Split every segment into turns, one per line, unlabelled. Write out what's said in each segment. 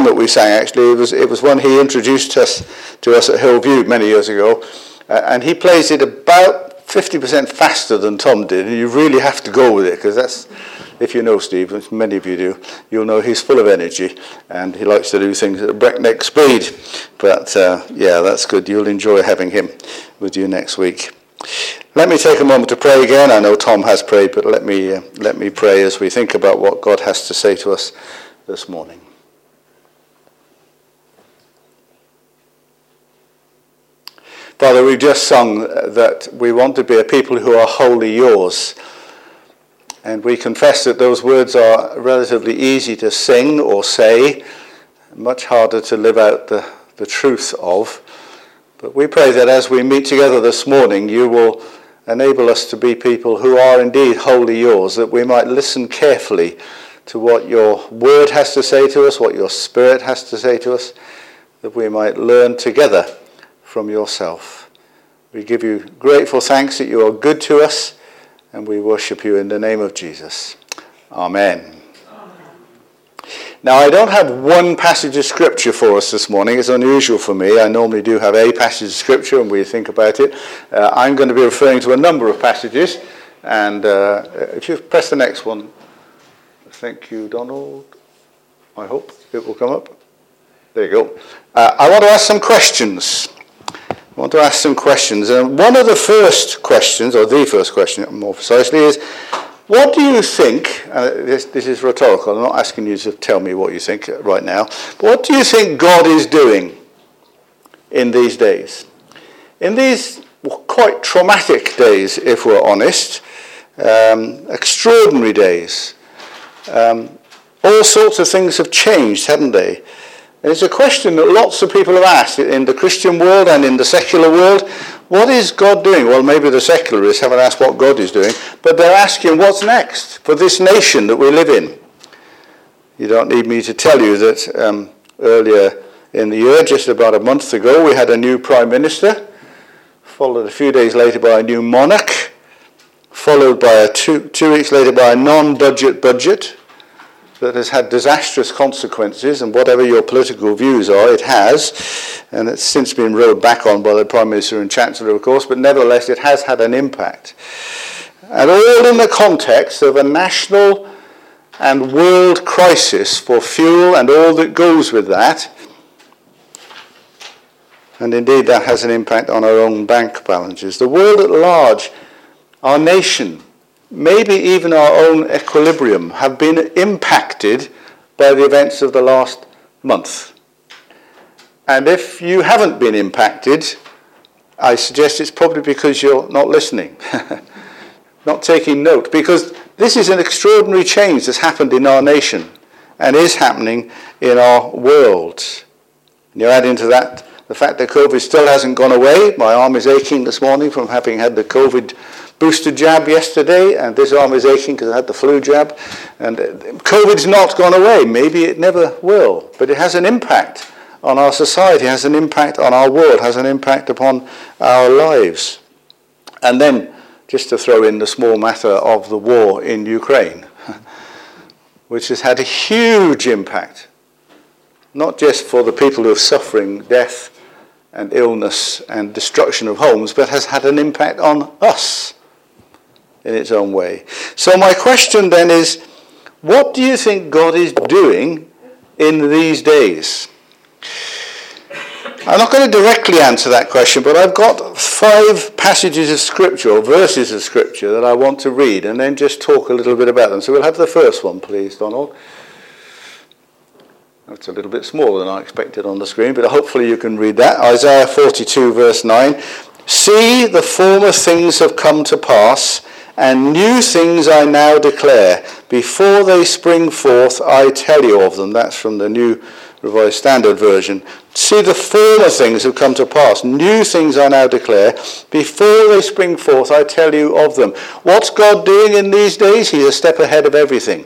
song that we sang, actually. It was one he introduced to us at Hillview many years ago. And he plays it about 50% faster than Tom did. And you really have to go with it, because that's, if you know Steve, which many of you do, you'll know he's full of energy. And he likes to do things at a breakneck speed. But yeah, that's good. You'll enjoy having him with you next week. Let me take a moment to pray again. I know Tom has prayed, but let me pray as we think about what God has to say to us this morning. Father, we've just sung that we want to be a people who are wholly yours. And we confess that those words are relatively easy to sing or say, much harder to live out the truth of. But we pray that as we meet together this morning, you will enable us to be people who are indeed wholly yours, that we might listen carefully to what your word has to say to us, what your spirit has to say to us, that we might learn together from yourself. We give you grateful thanks that you are good to us, and we worship you in the name of Jesus. Amen. Now, I don't have one passage of scripture for us this morning. It's unusual for me. I normally do have a passage of scripture and we think about it. I'm going to be referring to a number of passages. And if you press the next one. Thank you, Donald. I hope it will come up. There you go. I want to ask some questions. And one of the first questions, or the first question more precisely, is, what do you think, this is rhetorical, I'm not asking you to tell me what you think right now, but what do you think God is doing in these days? In these quite traumatic days, if we're honest, extraordinary days, all sorts of things have changed, haven't they? And it's a question that lots of people have asked in the Christian world and in the secular world. What is God doing? Well, maybe the secularists haven't asked what God is doing, but they're asking what's next for this nation that we live in. You don't need me to tell you that earlier in the year, just about a month ago, we had a new Prime Minister, followed a few days later by a new monarch, followed by two weeks later by a non-budget budget that has had disastrous consequences, and whatever your political views are, it has, and it's since been rolled back on by the Prime Minister and Chancellor, of course, but nevertheless it has had an impact. And all in the context of a national and world crisis for fuel and all that goes with that, and indeed that has an impact on our own bank balances. The world at large, our nation, maybe even our own equilibrium, have been impacted by the events of the last month. And if you haven't been impacted, I suggest it's probably because you're not listening, not taking note, because this is an extraordinary change that's happened in our nation and is happening in our world. And you add into that the fact that COVID still hasn't gone away. My arm is aching this morning from having had the COVID booster jab yesterday, and this arm is aching because I had the flu jab. And COVID's not gone away. Maybe it never will. But it has an impact on our society, has an impact on our world, has an impact upon our lives. And then, just to throw in the small matter of the war in Ukraine, which has had a huge impact, not just for the people who are suffering death and illness and destruction of homes, but has had an impact on us in its own way. So my question then is, what do you think God is doing in these days? I'm not going to directly answer that question, but I've got 5 passages of Scripture, or verses of Scripture, that I want to read, and then just talk a little bit about them. So we'll have the first one, please, Donald. It's a little bit smaller than I expected on the screen, but hopefully you can read that. Isaiah 42, verse 9. See, the former things have come to pass, and new things I now declare. Before they spring forth, I tell you of them. That's from the New Revised Standard Version. See, the former things have come to pass. New things I now declare. Before they spring forth, I tell you of them. What's God doing in these days? He's a step ahead of everything.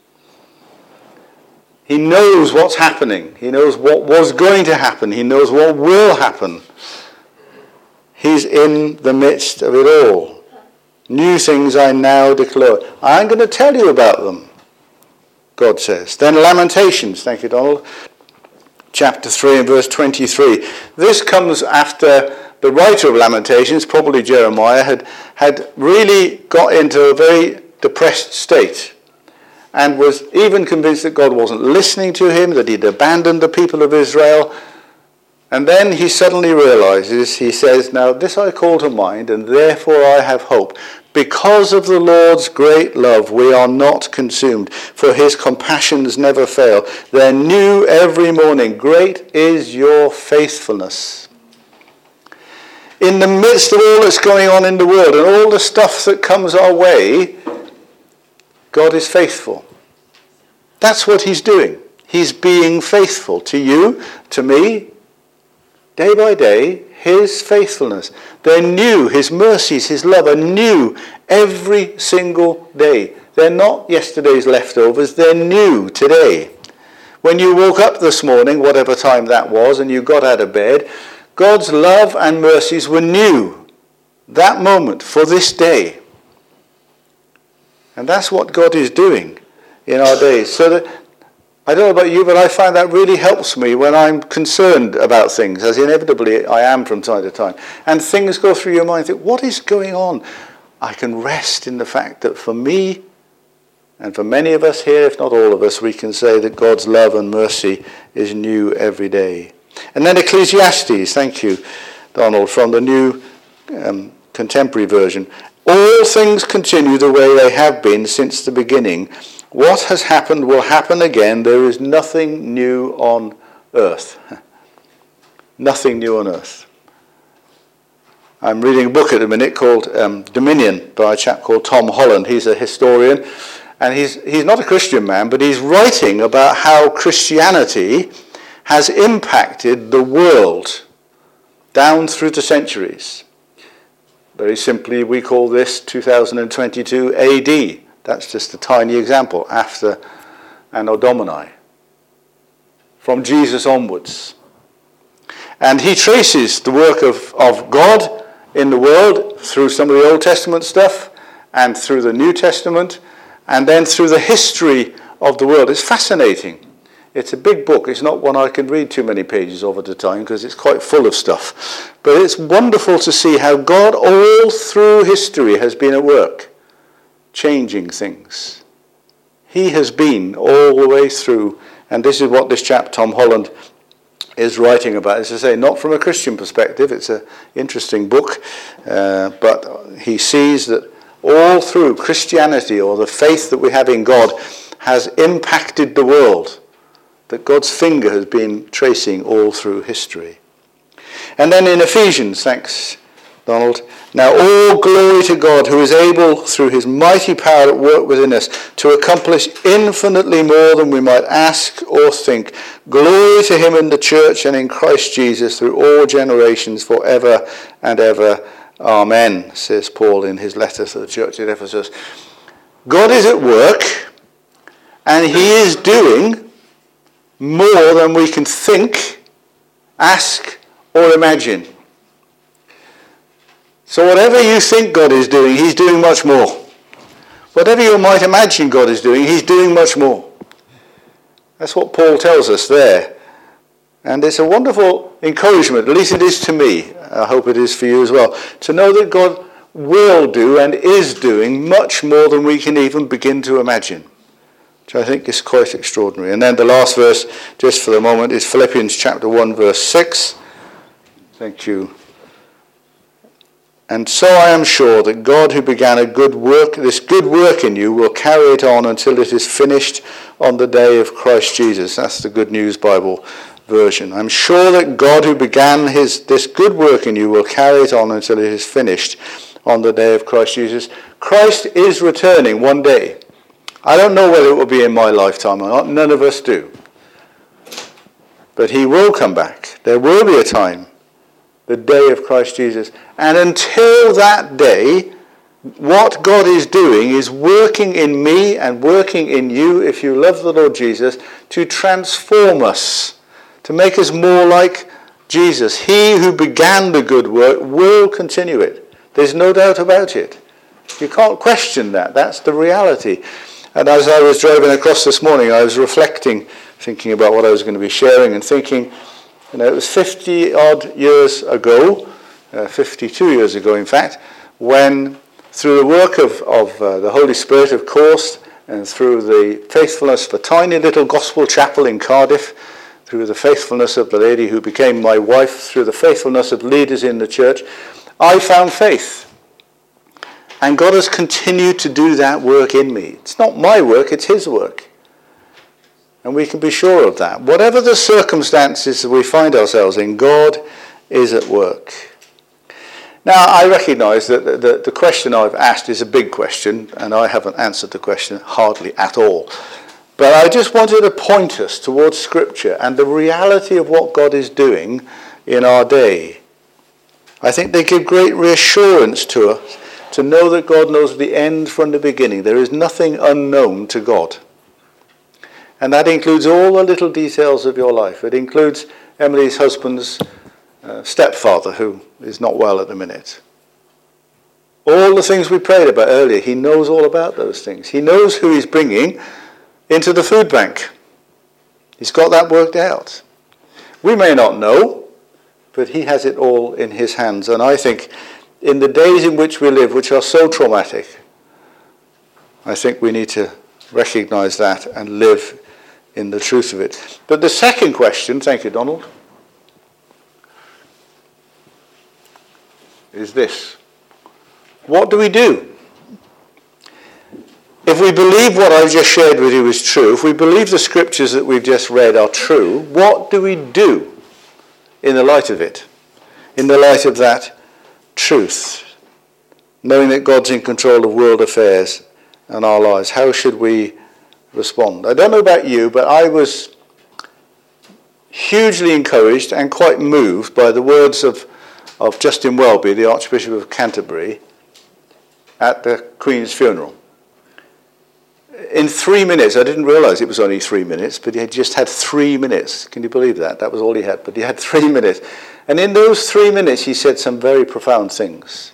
He knows what's happening. He knows what was going to happen. He knows what will happen. He's in the midst of it all. New things I now declare. I'm going to tell you about them, God says. Then Lamentations, thank you, Donald. chapter 3 and verse 23. This comes after the writer of Lamentations, probably Jeremiah, had really got into a very depressed state and was even convinced that God wasn't listening to him, that he'd abandoned the people of Israel. And then he suddenly realizes, he says, now this I call to mind, and therefore I have hope. Because of the Lord's great love, we are not consumed, for his compassions never fail. They're new every morning. Great is your faithfulness. In the midst of all that's going on in the world and all the stuff that comes our way, God is faithful. That's what he's doing. He's being faithful to you, to me, day by day. His faithfulness. They're new. His mercies, his love are new every single day. They're not yesterday's leftovers. They're new today. When you woke up this morning, whatever time that was, and you got out of bed, God's love and mercies were new that moment for this day. And that's what God is doing in our days. So that, I don't know about you, but I find that really helps me when I'm concerned about things, as inevitably I am from time to time. And things go through your mind, think, what is going on? I can rest in the fact that for me, and for many of us here, if not all of us, we can say that God's love and mercy is new every day. And then Ecclesiastes, thank you, Donald, from the New Contemporary Version. All things continue the way they have been since the beginning. What has happened will happen again. There is nothing new on earth. Nothing new on earth. I'm reading a book at the minute called Dominion by a chap called Tom Holland. He's a historian, and he's not a Christian man, but he's writing about how Christianity has impacted the world down through the centuries. Very simply, we call this 2022 AD. That's just a tiny example, after Anno Domini, from Jesus onwards. And he traces the work of God in the world through some of the Old Testament stuff and through the New Testament and then through the history of the world. It's fascinating. It's a big book. It's not one I can read too many pages of at a time because it's quite full of stuff. But it's wonderful to see how God all through history has been at work, changing things. He has been all the way through, and this is what this chap Tom Holland is writing about. As I say, not from a Christian perspective. It's an interesting book, but he sees that all through Christianity, or the faith that we have in God, has impacted the world, that God's finger has been tracing all through history. And then in Ephesians, thanks Donald, now all glory to God, who is able through his mighty power at work within us to accomplish infinitely more than we might ask or think. Glory to him in the church and in Christ Jesus through all generations forever and ever. Amen, says Paul in his letter to the church at Ephesus. God is at work, and he is doing more than we can think, ask, or imagine. So whatever you think God is doing, he's doing much more. Whatever you might imagine God is doing, he's doing much more. That's what Paul tells us there. And it's a wonderful encouragement, at least it is to me, I hope it is for you as well, to know that God will do and is doing much more than we can even begin to imagine, which I think is quite extraordinary. And then the last verse, just for the moment, is Philippians chapter 1, verse 6. Thank you. And so I am sure that God who began a good work, this good work in you, will carry it on until it is finished on the day of Christ Jesus. That's the Good News Bible version. I'm sure that God who began this good work in you will carry it on until it is finished on the day of Christ Jesus. Christ is returning one day. I don't know whether it will be in my lifetime or not. None of us do. But he will come back. There will be a time, the day of Christ Jesus. And until that day, what God is doing is working in me and working in you, if you love the Lord Jesus, to transform us, to make us more like Jesus. He who began the good work will continue it. There's no doubt about it. You can't question that. That's the reality. And as I was driving across this morning, I was reflecting thinking about what I was going to be sharing and thinking, it was 50 odd years ago, 52 years ago in fact, when through the work of the Holy Spirit, of course, and through the faithfulness of a tiny little gospel chapel in Cardiff, through the faithfulness of the lady who became my wife, through the faithfulness of leaders in the church, I found faith. And God has continued to do that work in me. It's not my work, it's his work. And we can be sure of that. Whatever the circumstances that we find ourselves in, God is at work. Now, I recognise that the question I've asked is a big question, and I haven't answered the question hardly at all. But I just wanted to point us towards Scripture and the reality of what God is doing in our day. I think they give great reassurance to us to know that God knows the end from the beginning. There is nothing unknown to God. And that includes all the little details of your life. It includes Emily's husband's stepfather, who is not well at the minute. All the things we prayed about earlier, he knows all about those things. He knows who he's bringing into the food bank. He's got that worked out. We may not know, but he has it all in his hands. And I think in the days in which we live, which are so traumatic, I think we need to recognize that and live in the truth of it. But the second question, thank you, Donald, is this. What do we do? If we believe what I've just shared with you is true, if we believe the scriptures that we've just read are true, what do we do in the light of it? In the light of that truth, knowing that God's in control of world affairs and our lives, how should we respond? I don't know about you, but I was hugely encouraged and quite moved by the words of Justin Welby, the Archbishop of Canterbury, at the Queen's funeral. In 3 minutes, I didn't realise it was only 3 minutes, but he had just had 3 minutes. Can you believe that? That was all he had, but he had 3 minutes. And in those 3 minutes, he said some very profound things.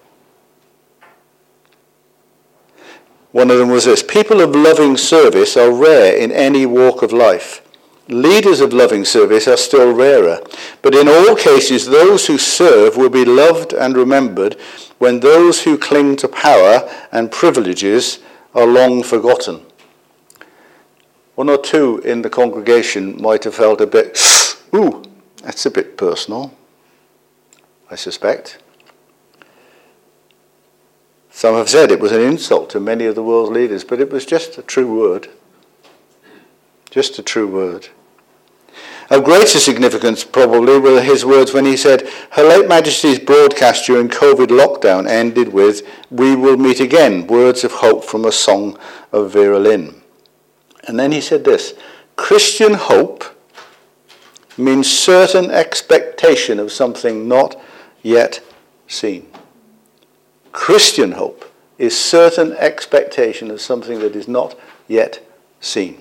One of them was this: people of loving service are rare in any walk of life. Leaders of loving service are still rarer. But in all cases, those who serve will be loved and remembered when those who cling to power and privileges are long forgotten. One or two in the congregation might have felt a bit, ooh, that's a bit personal, I suspect. Some have said it was an insult to many of the world's leaders, but it was just a true word. Just a true word. Of greater significance, probably, were his words when he said, Her late Majesty's broadcast during COVID lockdown ended with, "We will meet again," words of hope from a song of Vera Lynn. And then he said this: Christian hope means certain expectation of something not yet seen. Christian hope is certain expectation of something that is not yet seen.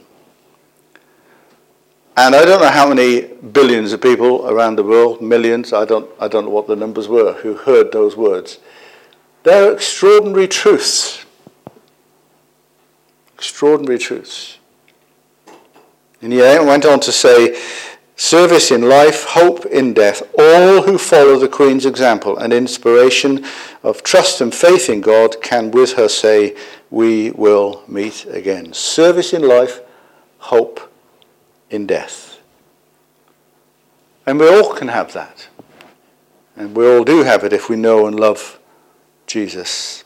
And I don't know how many billions of people around the world, millions, I don't know what the numbers were, who heard those words. They're extraordinary truths. Extraordinary truths. And he went on to say, service in life, hope in death, all who follow the Queen's example and inspiration of trust and faith in God can with her say, we will meet again. Service in life, hope in death. And we all can have that. And we all do have it if we know and love Jesus.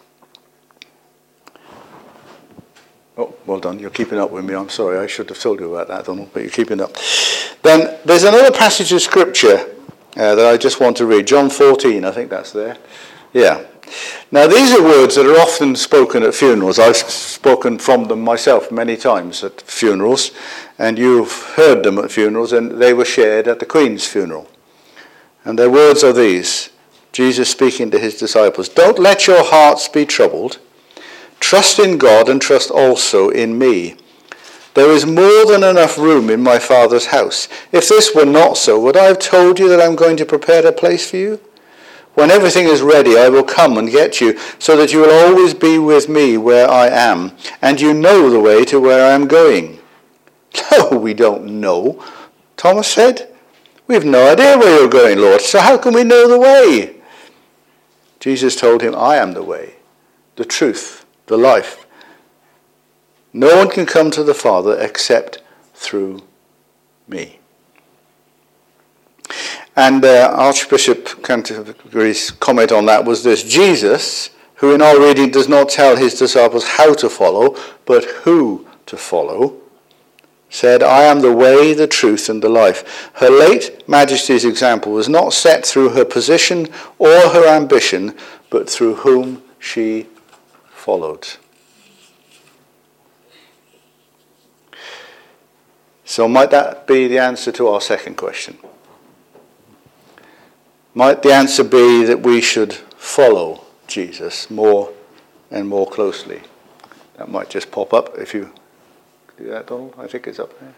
Oh, well done. You're keeping up with me. I'm sorry. I should have told you about that, Donald, but you're keeping up. Then there's another passage of scripture that I just want to read. John 14, I think that's there. Yeah. Now, these are words that are often spoken at funerals. I've spoken from them myself many times at funerals, and you've heard them at funerals, and they were shared at the Queen's funeral. And their words are these: Jesus speaking to his disciples, "Don't let your hearts be troubled. Trust in God and trust also in me. There is more than enough room in my Father's house. If this were not so, would I have told you that I'm going to prepare a place for you? When everything is ready, I will come and get you, so that you will always be with me where I am, and you know the way to where I am going." No, we don't know, Thomas said. We have no idea where you're going, Lord, so how can we know the way? Jesus told him, I am the way, the truth, the life. No one can come to the Father except through me. And Archbishop Canterbury's comment on that was this: Jesus, who in our reading does not tell his disciples how to follow, but who to follow, said, I am the way, the truth, and the life. Her late Majesty's example was not set through her position or her ambition, but through whom she followed. So might that be the answer to our second question? Might the answer be that we should follow Jesus more and more closely? That might just pop up if you do that, Donald. I think it's up there.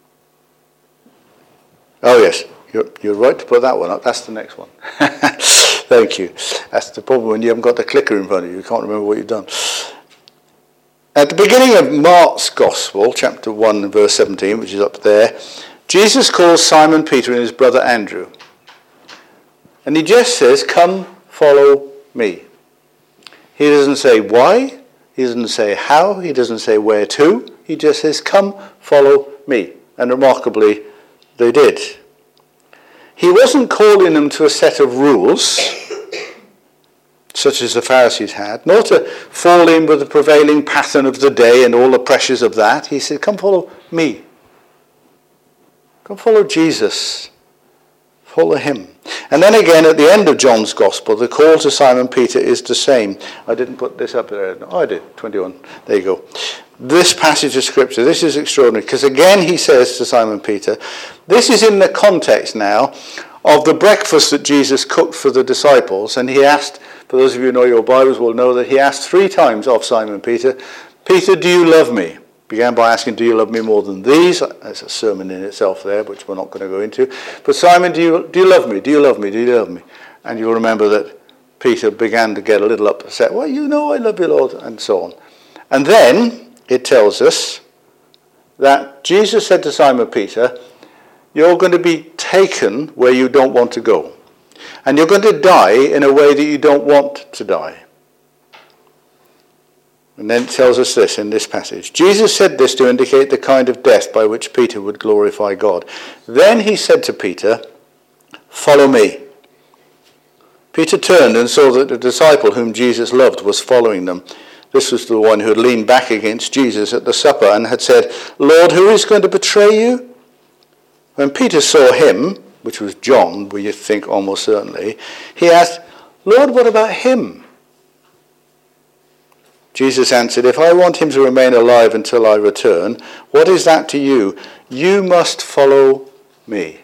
Oh yes, you're right to put that one up. That's the next one. Thank you. That's the problem when you haven't got the clicker in front of you. You can't remember what you've done. At the beginning of Mark's Gospel, chapter 1, verse 17, which is up there, Jesus calls Simon Peter and his brother Andrew. And he just says, come, follow me. He doesn't say why. He doesn't say how. He doesn't say where to. He just says, come, follow me. And remarkably, they did. He wasn't calling them to a set of rules, such as the Pharisees had, nor to fall in with the prevailing pattern of the day and all the pressures of that. He said, come follow me. Come follow Jesus. Follow him. And then again at the end of John's Gospel, the call to Simon Peter is the same. I didn't put this up there. Oh, I did. 21. There you go. This passage of Scripture, this is extraordinary, because again he says to Simon Peter, this is in the context now of the breakfast that Jesus cooked for the disciples, and he asked, for those of you who know your Bibles will know that he asked 3 times of Simon Peter, Peter, do you love me? Began by asking, do you love me more than these? That's a sermon in itself there, which we're not going to go into. But Simon, do you love me? Do you love me? Do you love me? And you'll remember that Peter began to get a little upset. Well, you know I love you, Lord, and so on. And then it tells us that Jesus said to Simon Peter, you're going to be taken where you don't want to go. And you're going to die in a way that you don't want to die. And then it tells us this in this passage. Jesus said this to indicate the kind of death by which Peter would glorify God. Then he said to Peter, follow me. Peter turned and saw that the disciple whom Jesus loved was following them. This was the one who had leaned back against Jesus at the supper and had said, Lord, who is going to betray you? When Peter saw him, which was John, we think almost certainly, he asked, Lord, what about him? Jesus answered, if I want him to remain alive until I return, what is that to you? You must follow me.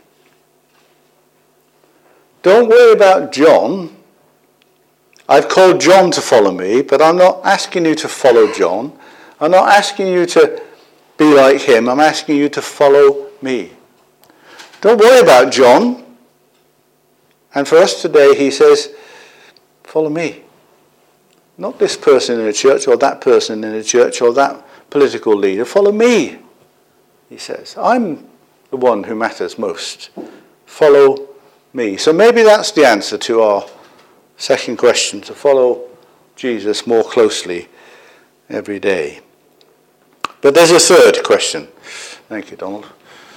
Don't worry about John. I've called John to follow me, but I'm not asking you to follow John. I'm not asking you to be like him. I'm asking you to follow me. Don't worry about John. And for us today, he says, follow me. Not this person in a church or that person in a church or that political leader. Follow me, he says. I'm the one who matters most. Follow me. So maybe that's the answer to our second question, to follow Jesus more closely every day. But there's a third question. Thank you, Donald.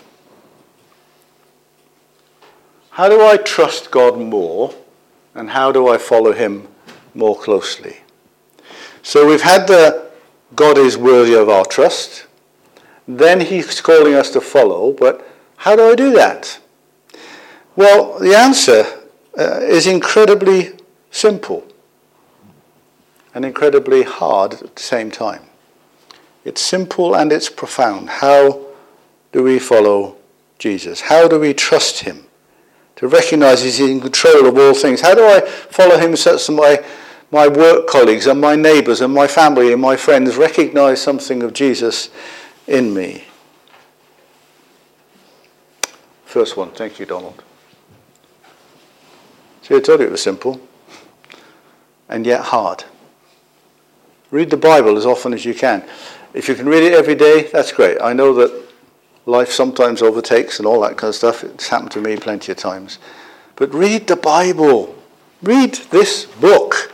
How do I trust God more, and how do I follow him more closely? So we've had the God is worthy of our trust. Then he's calling us to follow, but how do I do that? Well, the answer is incredibly simple and incredibly hard at the same time. It's simple and it's profound. How do we follow Jesus? How do we trust him? To recognize he's in control of all things. How do I follow him such that my work colleagues and my neighbours and my family and my friends recognize something of Jesus in me? First one, thank you, Donald. See, I told you it was simple and yet hard. Read the Bible as often as you can. If you can read it every day, that's great. I know that life sometimes overtakes and all that kind of stuff. It's happened to me plenty of times. But read the Bible. Read this book.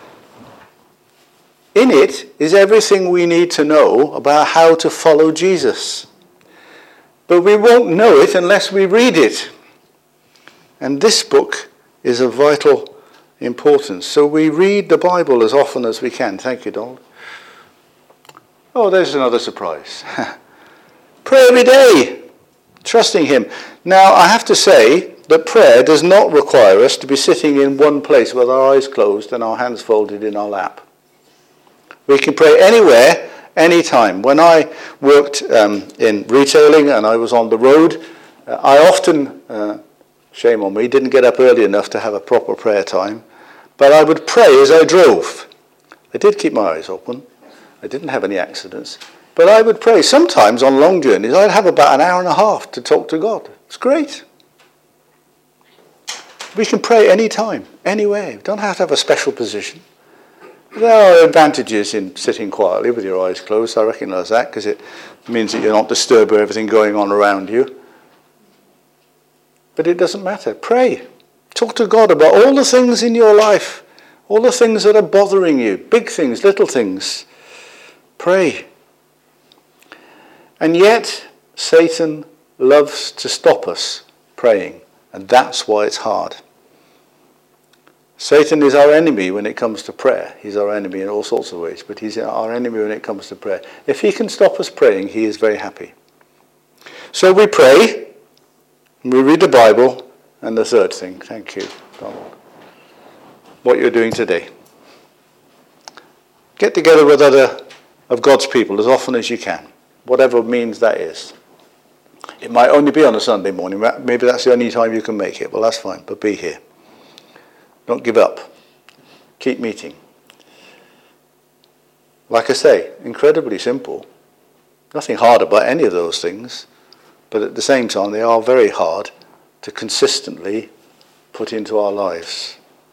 In it is everything we need to know about how to follow Jesus. But we won't know it unless we read it. And this book is of vital importance. So we read the Bible as often as we can. Thank you, Donald. Oh, there's another surprise. Pray every day, trusting him. Now, I have to say that prayer does not require us to be sitting in one place with our eyes closed and our hands folded in our lap. We can pray anywhere, anytime. When I worked in retailing and I was on the road, I often, shame on me, didn't get up early enough to have a proper prayer time, but I would pray as I drove. I did keep my eyes open. I didn't have any accidents. But I would pray. Sometimes on long journeys, I'd have about an hour and a half to talk to God. It's great. We can pray anytime, anywhere. We don't have to have a special position. There are advantages in sitting quietly with your eyes closed. I recognise that because it means that you're not disturbed by everything going on around you. But it doesn't matter. Pray. Talk to God about all the things in your life, all the things that are bothering you, big things, little things. Pray. And yet, Satan loves to stop us praying, and that's why it's hard. Satan is our enemy when it comes to prayer. He's our enemy in all sorts of ways, but he's our enemy when it comes to prayer. If he can stop us praying, he is very happy. So we pray, we read the Bible, and the third thing, thank you, Donald, what you're doing today. Get together with other of God's people as often as you can, whatever means that is. It might only be on a Sunday morning. Maybe that's the only time you can make it. Well, that's fine, but be here. Don't give up. Keep meeting. Like I say, incredibly simple. Nothing hard about any of those things, but at the same time, they are very hard to consistently put into our lives.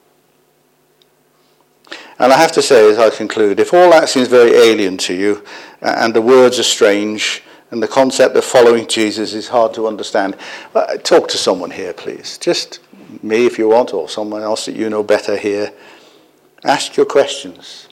And I have to say, as I conclude, if all that seems very alien to you, and the words are strange, and the concept of following Jesus is hard to understand, talk to someone here, please. Just me, if you want, or someone else that you know better here. Ask your questions.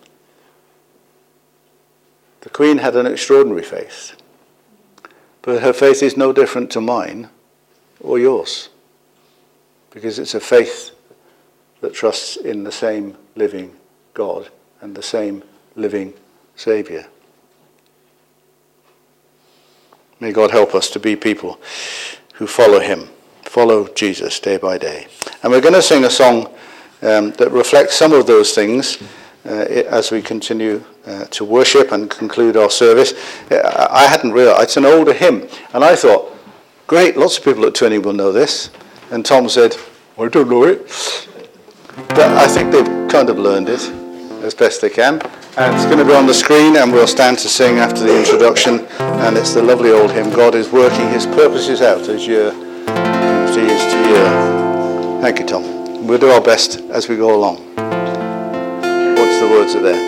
The Queen had an extraordinary faith, but her faith is no different to mine or yours, because it's a faith that trusts in the same living God and the same living Saviour. May God help us to be people who follow him, follow Jesus day by day. And we're going to sing a song that reflects some of those things as we continue to worship and conclude our service. I hadn't realised, it's an older hymn, and I thought, great, lots of people at Twining will know this. And Tom said, I don't know it. But I think they've kind of learned it as best they can. And it's going to be on the screen, and we'll stand to sing after the introduction. And it's the lovely old hymn, God is working his purposes out as year to year. Thank you, Tom. We'll do our best as we go along. Once the words are there.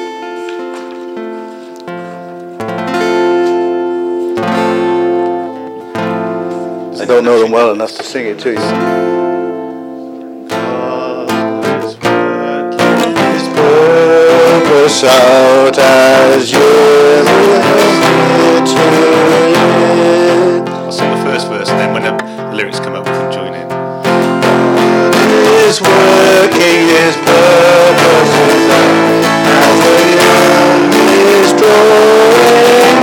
I don't know them well enough to sing it to you. Out as year to year.
I'll sing the first verse, and then when the lyrics come up, we can join in.
God is working his purposes out as the young is drawing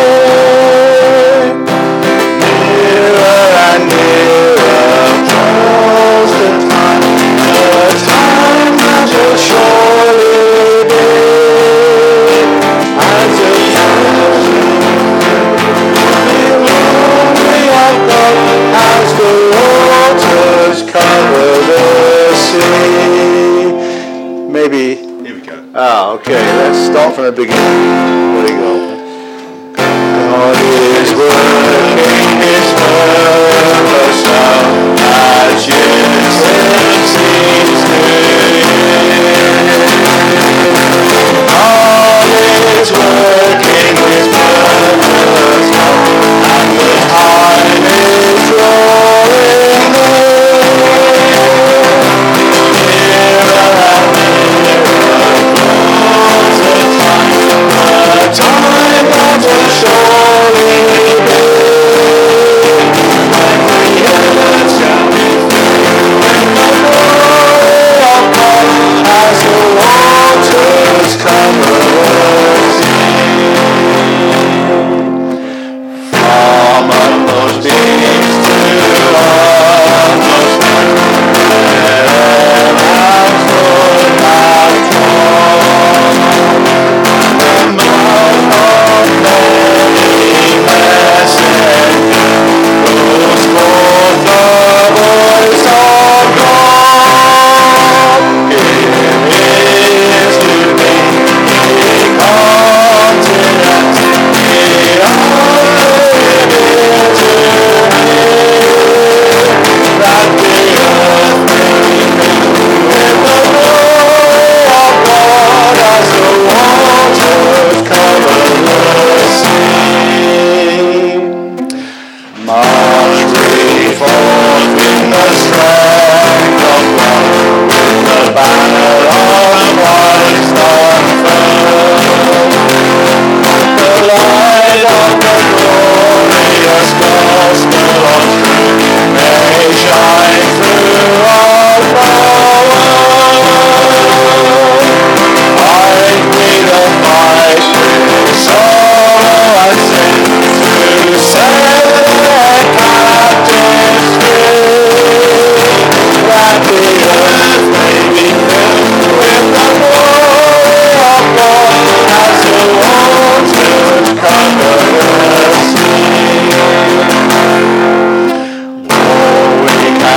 nearer and nearer draws the time that will surely as the waters cover the sea. Maybe.
Here we go.
Okay. Let's start from the beginning. There we go. God is working his purpose out as years seems to God is working his purpose out and the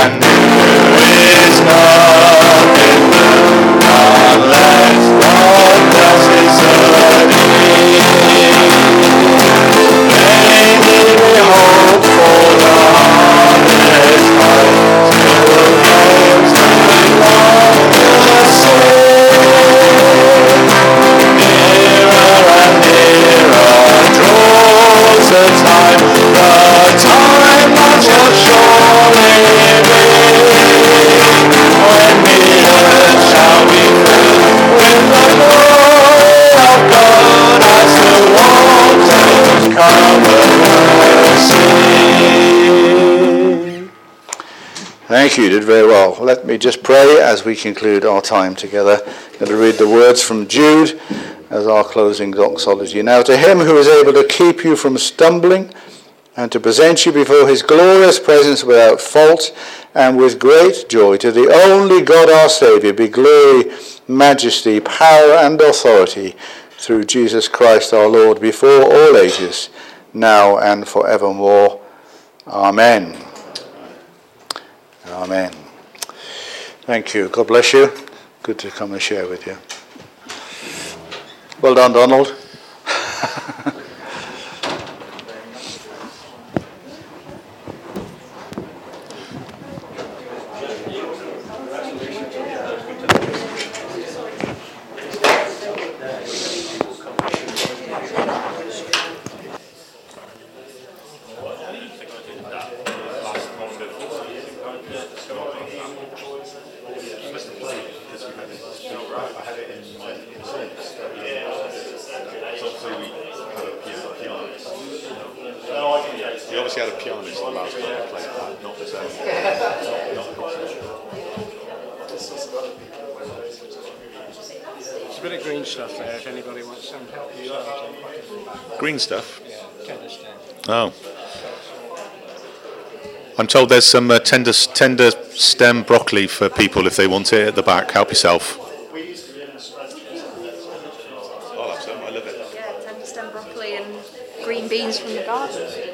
and there is nothing unless God blesses the deed. May we hope for the harvest time, still knows the long the sea. Nearer and nearer draws the time that shall surely be, when the earth shall be filled with the glory of God as the waters cover the sea. Thank you, you did very well. Let me just pray as we conclude our time together. I'm going to read the words from Jude as our closing doxology. Now to him who is able to keep you from stumbling and to present you before his glorious presence without fault and with great joy, to the only God our Saviour, be glory, majesty, power and authority through Jesus Christ our Lord, before all ages, now and forevermore. Amen. Amen. Thank you. God bless you. Good to come and share with you. Well done, Donald.
We obviously had a pianist the last time we played that, not
There's a bit of green stuff there if anybody wants some help.
green stuff.
Yeah, tender stem.
Oh. I'm told there's some tender stem broccoli for people if they want it at the back. Help yourself.
Yeah, tender stem broccoli and green beans from the garden.